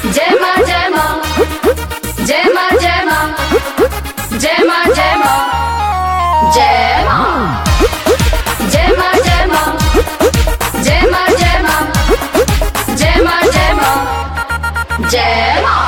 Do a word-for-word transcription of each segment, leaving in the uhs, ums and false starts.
जय मां जय मां जय मां जय मां जय मां जय मां जय मां जय मां जय मां जय मां जय मां जय मां जय मां जय मां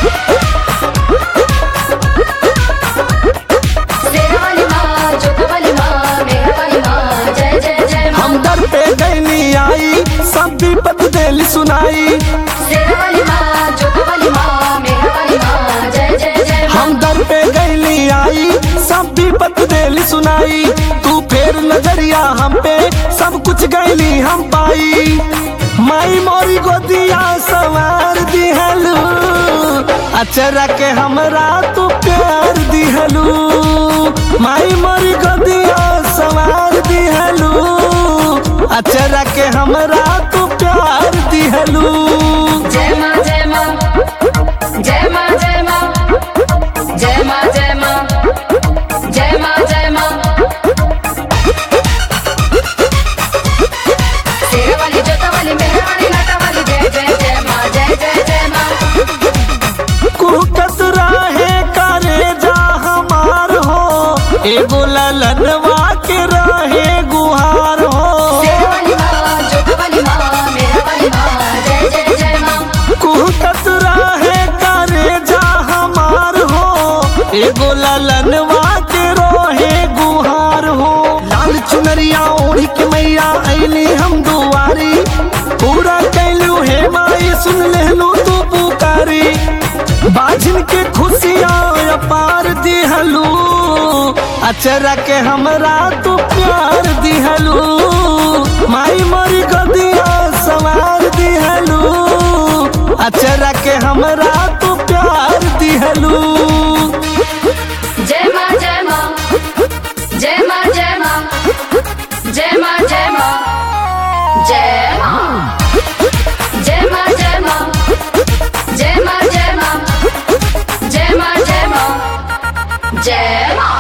शेरा वाली मां जोधा वाली मां मेहर वाली मां जय जय जय मां। हम दर पे गईनी आई सब विपत दिल सुनाई। शेरा वाली मां जोधा वाली मां मेहर वाली मां जय जय जय मां। हम दर पे गईनी आई सब विपत दिल सुनाई। तू फेर नजरिया हम पे सब कुछ गईली हम पाई। माई मोरी गोदिया सवार दिहलू अचरा के हमरा तू प्यार दिहलू। माई मोरी गोदिया सवार दिहलू अचरा के हमरा तू प्यार दिहलू। जय मां जय मां जय मां जय मां जय मां जय मां जय मां जय मां। शेरा वाली जोधा वाली मेहर वाली लाटा वाली जय जय जय मां जय जय जय मां। कुकत रहे करे जा हमार हो एगो ललनवा के रहे गुहार हो। शेरा वाली मां जोधा वाली मां मेहर वाली मां जय जय जय मां। कुकत रहे करे जा हमार हो एगो ललनवा के रहे गुहार हो। लाल चुनरिया ओढ़ के मैया अइली हम दुआरी। पूरा कैलू हे माई सुन लेलू तू पुकारी। बाजिन के खुशियाँ अपार दिहलू अचरा के हमरा तू प्यार दिहलू। माई मोरी गोदिया सवार दिहलू अचरा के हमरा तू प्यार दिहलू। जय मां जय मां जय मां जय मां जय मां जय मां जय मां जय मां जय मां जय मां जय मां जय मां जय मां जय मां।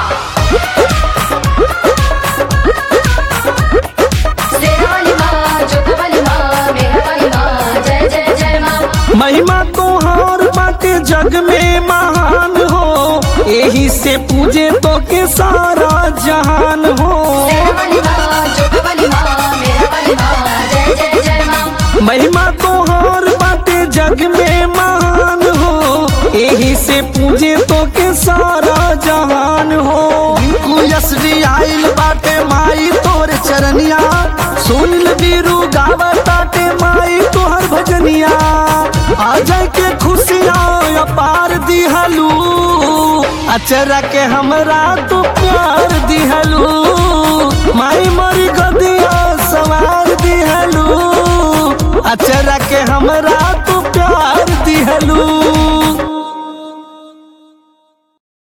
शेरा वाली मां जोधा वाली मां मेहर वाली मां जय जय जय मां। महिमा तोहार बाटे जग में महान हो यही से पूजे तो के सारा जहान हो। शेरा वाली मां जोधा वाली मां मेहर वाली मां जय जय जय मां। महिमा तोहार बाटे जग में महान हो यही से पूजे तो के सारा जहान हो। यसरी आइल बाटे माई तोर चरनिया सुन बीरू गावा ताटे माई तोहर भजनिया। आजा के खुशियाँ अपार दिहलू अचरा के हमरा तू प्यार दिहलू। माई मोरी गोदिया सवार दिहलू अचरा के हमरा